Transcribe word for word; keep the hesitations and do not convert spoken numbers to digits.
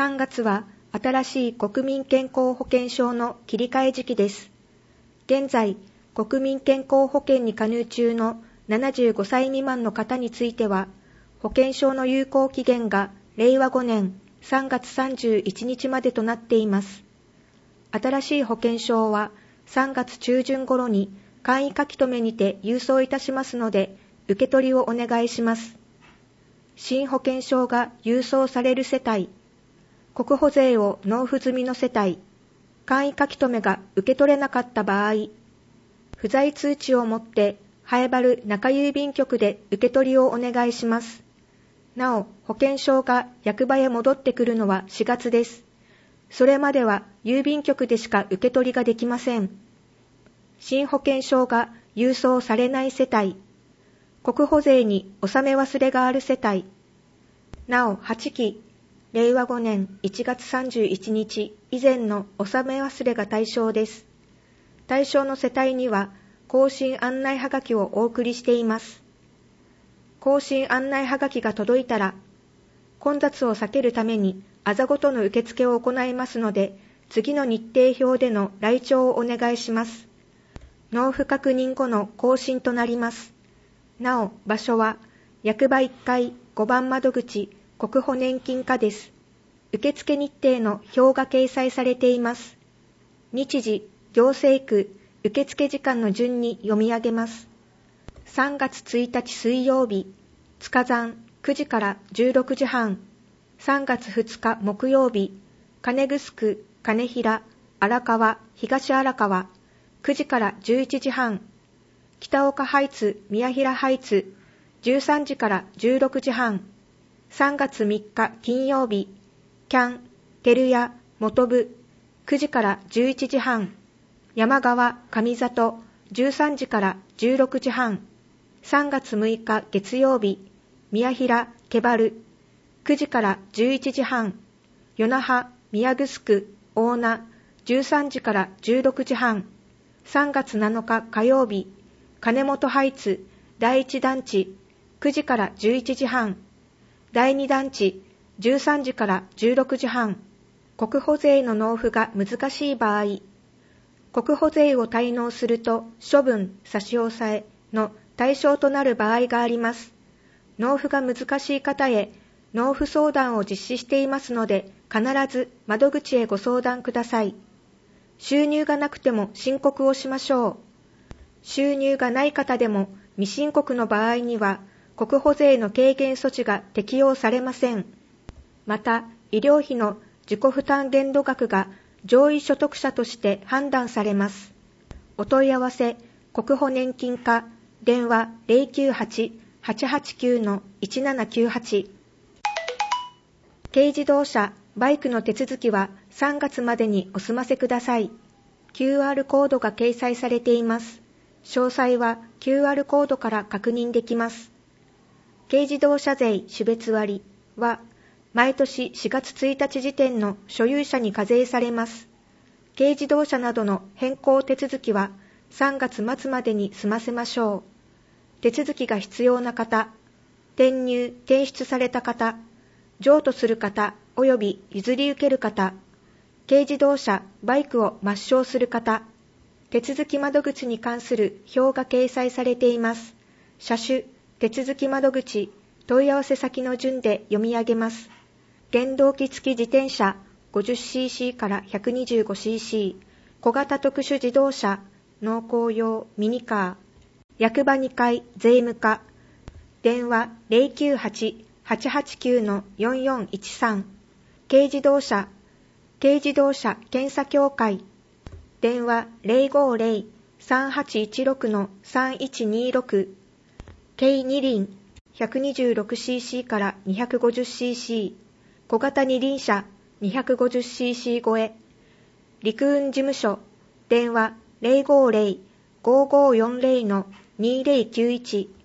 さんがつは新しい国民健康保険証の切り替え時期です。現在、国民健康保険に加入中のななじゅうごさい未満の方については、保険証の有効期限がれいわごねんさんがつさんじゅういちにちまでとなっています。新しい保険証はさんがつちゅうじゅん頃に簡易書留にて郵送いたしますので、受け取りをお願いします。新保険証が郵送される世帯、国保税を納付済みの世帯、簡易書留が受け取れなかった場合、不在通知をもって南原中郵便局で受け取りをお願いします。なお、保険証が役場へ戻ってくるのはしがつです。それまでは郵便局でしか受け取りができません。新保険証が郵送されない世帯、国保税に納め忘れがある世帯、なおはちき、れいわごねんいちがつさんじゅういちにち以前の納め忘れが対象です。対象の世帯には更新案内はがきをお送りしています。更新案内はがきが届いたら、混雑を避けるためにあざごとの受付を行いますので、次の日程表での来庁をお願いします。納付確認後の更新となります。なお、場所は役場いっかいごばん窓口国保年金課です。受付日程の表が掲載されています。日時、行政区、受付時間の順に読み上げます。さんがつついたち水曜日、塚山くじからじゅうろくじはん。さんがつふつか木曜日、金城、金平、荒川、東荒川、くじからじゅういちじはん。北岡ハイツ、宮平ハイツ、じゅうさんじからじゅうろくじはん。さんがつみっか金曜日、キャン、照屋、元部、くじからじゅういちじはん。山川、上里、じゅうさんじからじゅうろくじはん。さんがつむいか月曜日、宮平、毛原、くじからじゅういちじはん。与那覇、宮城、大名、じゅうさんじからじゅうろくじはん。さんがつなのか火曜日、金本ハイツ、だいいち団地、くじからじゅういちじはん。だいに団地、じゅうさんじからじゅうろくじはん。国保税の納付が難しい場合、国保税を滞納すると処分、差し押さえの対象となる場合があります。納付が難しい方へ納付相談を実施していますので、必ず窓口へご相談ください。収入がなくても申告をしましょう。収入がない方でも未申告の場合には、国保税の軽減措置が適用されません。また、医療費の自己負担限度額が上位所得者として判断されます。お問い合わせ、国保年金課、電話 ゼロきゅうはち はちはちきゅう のいちななきゅうはち。軽自動車、バイクの手続きはさんがつまでにお済ませください。キューアール コードが掲載されています。詳細は キューアール コードから確認できます。軽自動車税種別割は、毎年しがつついたち時点の所有者に課税されます。軽自動車などの変更手続きはさんがつまつまでに済ませましょう。手続きが必要な方、転入・転出された方、譲渡する方及び譲り受ける方、軽自動車・バイクを抹消する方、手続き窓口に関する表が掲載されています。車種、手続き窓口、問い合わせ先の順で読み上げます。原動機付き自転車 ごじゅっシーシー から ひゃくにじゅうごシーシー、小型特殊自動車、農耕用ミニカー、役場にかい税務課、電話 ゼロきゅうはち はちはちきゅう のよんよんいちさん、軽自動車、軽自動車検査協会、電話 ゼロごゼロ さんはちいちろく のさんいちにろく、軽二輪 ひゃくにじゅうろくシーシー から にひゃくごじゅうシーシー、小型二輪車 にひゃくごじゅうシーシー 超え、陸運事務所、電話 ゼロごゼロ ごごよんゼロ のにゼロきゅういち、